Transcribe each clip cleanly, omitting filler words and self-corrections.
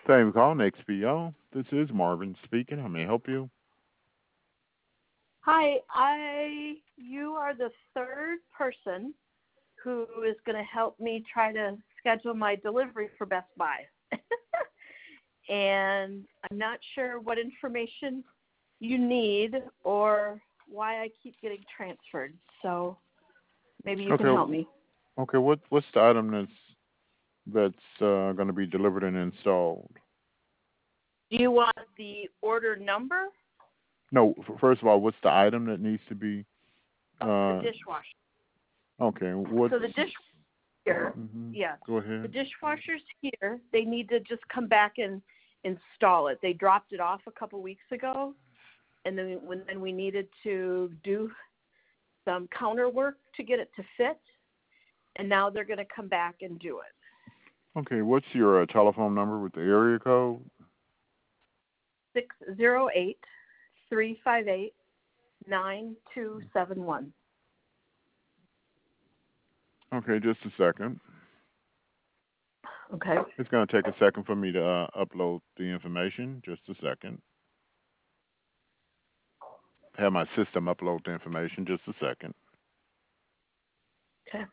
Thank you for calling XPO. This is Marvin speaking. How may I help you? Hi, you are the third person who is going to help me try to schedule my delivery for Best Buy. And I'm not sure what information you need or why I keep getting transferred. So maybe you can Okay. help me. Okay. What's the item that's going to be delivered and installed? Do you want the order number? No. First of all, what's the item that needs to be? Oh, the Uh, dishwasher. okay. What's? So the dishwasher here, yes. Go The ahead. dishwasher's here. They need to just come back and install it. They dropped it off a couple weeks ago, and then we needed to do some counter work to get it to fit, and now they're going to come back and do it. Okay. What's your telephone number with the area code? 608-358-9271. Okay. Just a second. Okay. It's going to take a second for me to upload the information. Just a second. Have my system upload the information. Just a second. Okay.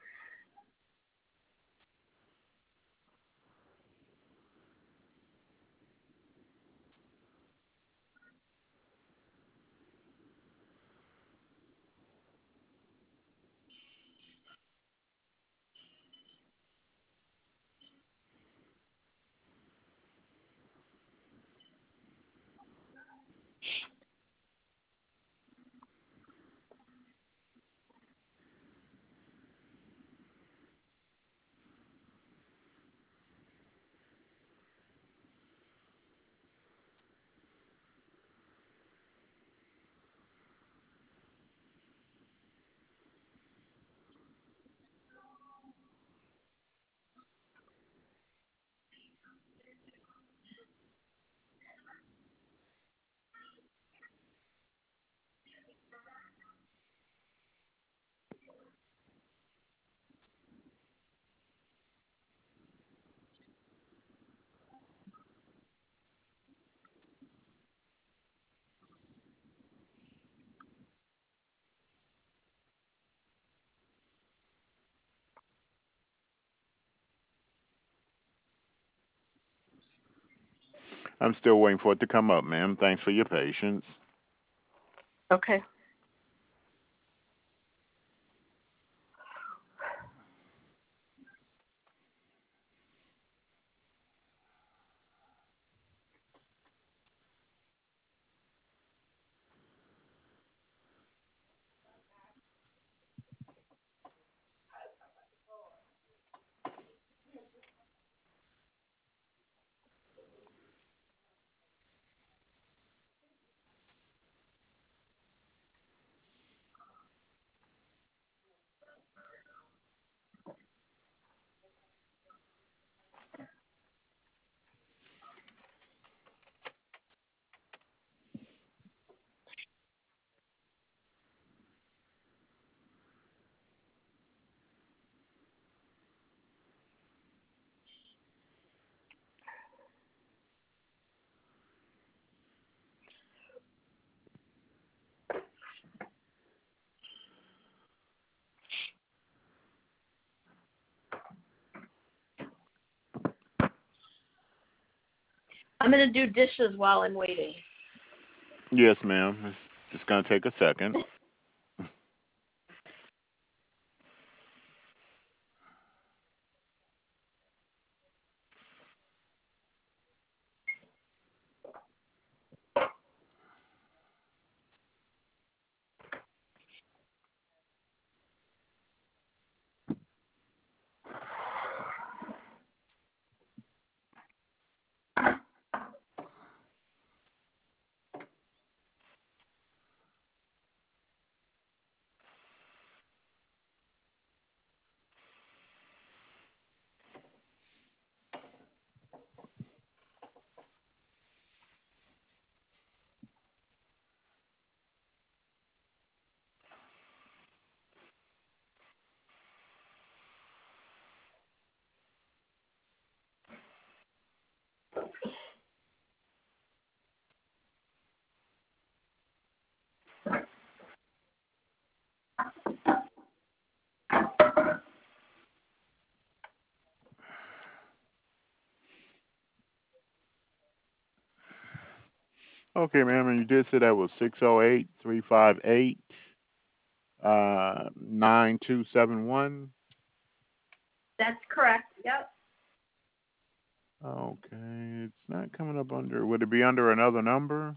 I'm still waiting for it to come up, ma'am. Thanks for your patience. Okay. I'm going to do dishes while I'm waiting. Yes, ma'am. It's just going to take a second. Okay, ma'am, and you did say that was 608-358-9271. That's correct. Yep. Okay, it's not coming up under. Would it be under another number?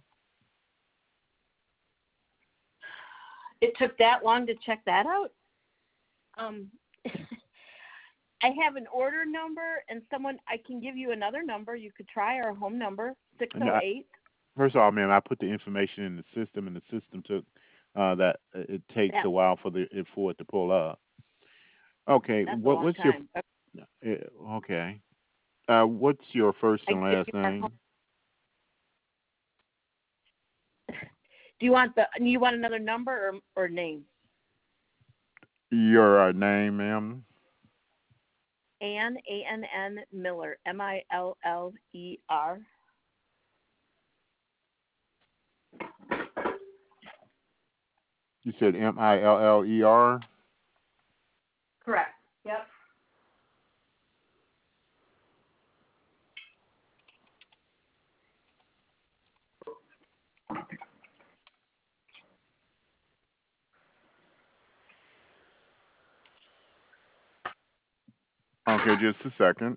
It took that long to check that out. Um, I have an order number and someone. I can give you another number. You could try our home number, No, 608. first of all, ma'am, I put the information in the system, and the system took that it takes Yeah, a while for it to pull up. Okay, that's a long what's your time. okay? What's your first I and can give last you our home. name? Do you want another number or name? Your name, ma'am. Ann, ANN Miller, MILLER. You said Miller. Correct. Yep. Okay, just a second.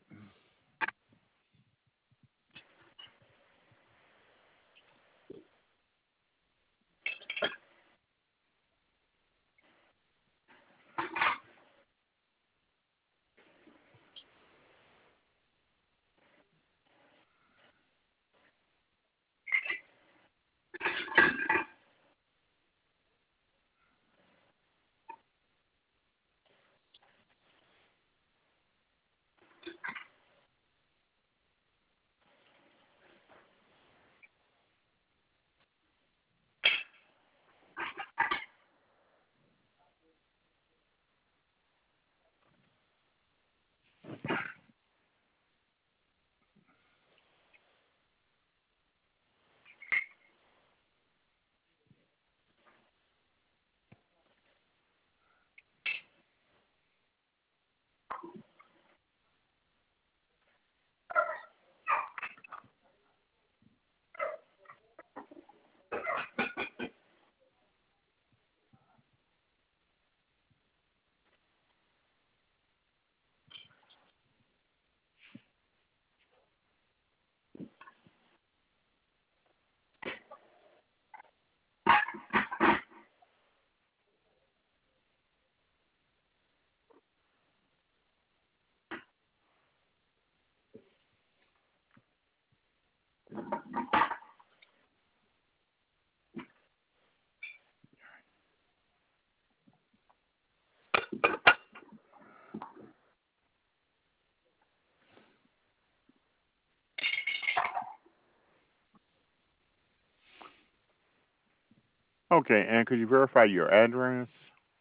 Okay, and could you verify your address?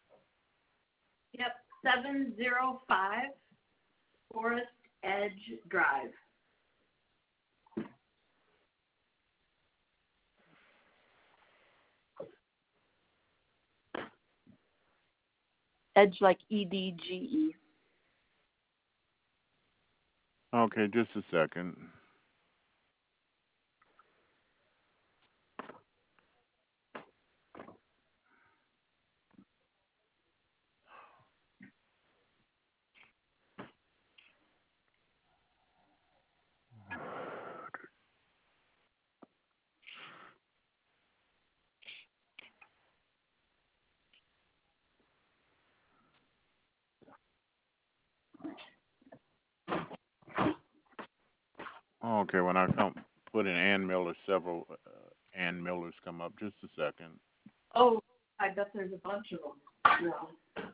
Yep. 705 Forest Edge Drive. Edge like EDGE. Okay, just a second. Okay, when I come put in Ann Miller, several Ann Millers come up. Just a second. Oh, I bet there's a bunch of them. No.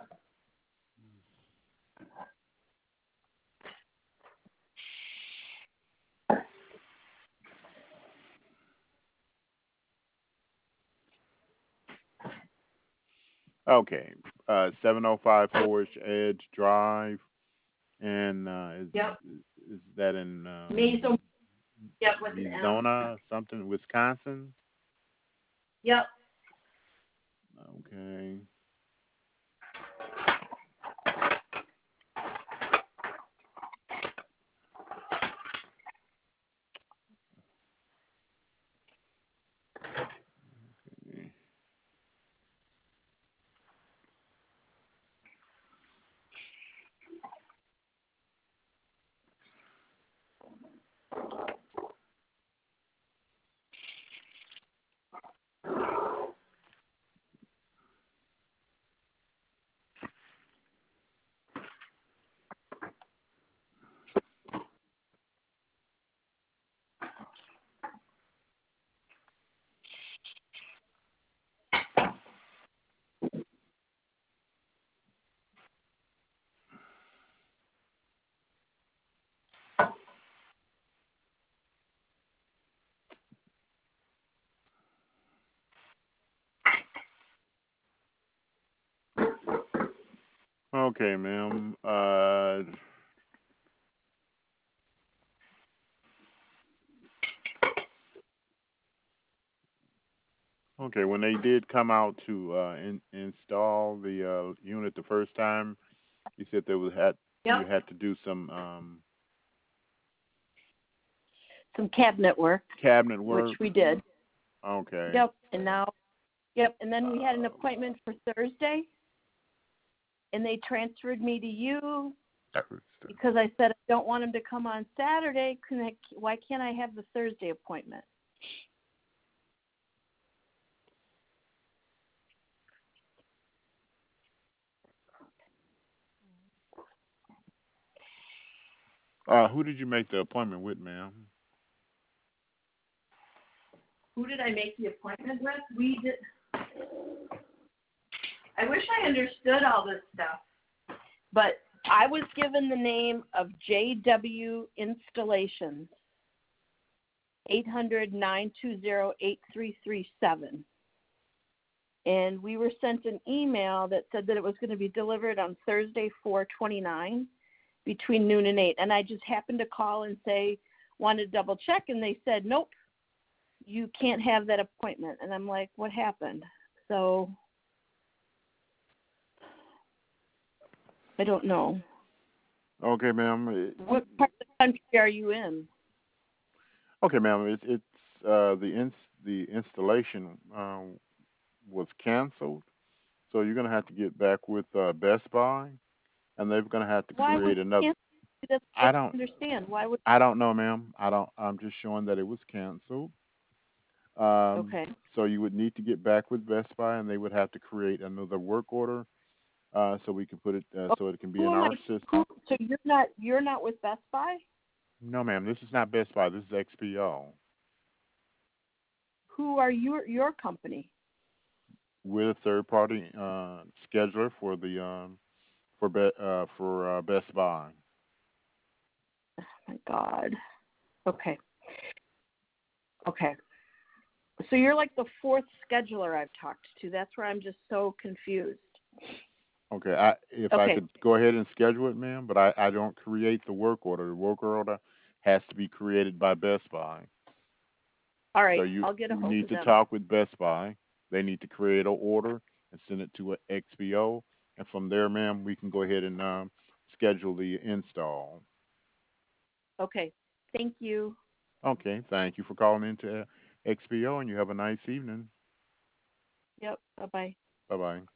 Okay, 705 Forest Edge Drive, and Yep. is that in Mason. Yep, with an M. Arizona, something, Wisconsin? Yep. Okay. Okay, ma'am. Okay, when they did come out to install the unit the first time, you said you Yep. had to do some Some cabinet work, cabinet which work. we did. Okay. Yep. And then we had an appointment for Thursday, and they transferred me to you because I said I don't want him to come on Saturday. Why can't I have the Thursday appointment? Who did you make the appointment with, ma'am? Who did I make the appointment with? We did. I wish I understood all this stuff, but I was given the name of JW Installations, 800-920-8337. And we were sent an email that said that it was going to be delivered on Thursday, 4/29, between noon and 8. And I just happened to call and say, wanted to double check, and they said, nope, you can't have that appointment. And I'm like, what happened? So I don't know. Okay, ma'am. What part of the country are you in? Okay, ma'am. It's the installation was canceled, so you're gonna have to get back with Best Buy, and they're gonna have to Why would create you another. cancel? That's what I I don't don't understand. Why would? I don't know, ma'am. I don't. I'm just showing that it was canceled. Um, Okay. so you would need to get back with Best Buy, and they would have to create another work order, so we can put it Oh, so it can be who in am I? our system. So you're not with Best Buy? No, ma'am. This is not Best Buy. This is XPO. Who are your company? We're a third party scheduler for the Best Buy. Oh my God. Okay. Okay. So you're like the fourth scheduler I've talked to. That's where I'm just so confused. Okay, if I Okay. could go ahead and schedule it, ma'am, but I don't create the work order. The work order has to be created by Best Buy. All So right. you I'll get a you hold need of to them. talk with Best Buy. They need to create an order and send it to a XPO, and from there, ma'am, we can go ahead and schedule the install. Okay. Thank you. Okay, thank you for calling into XPO, and you have a nice evening. Yep. Bye-bye. Bye bye.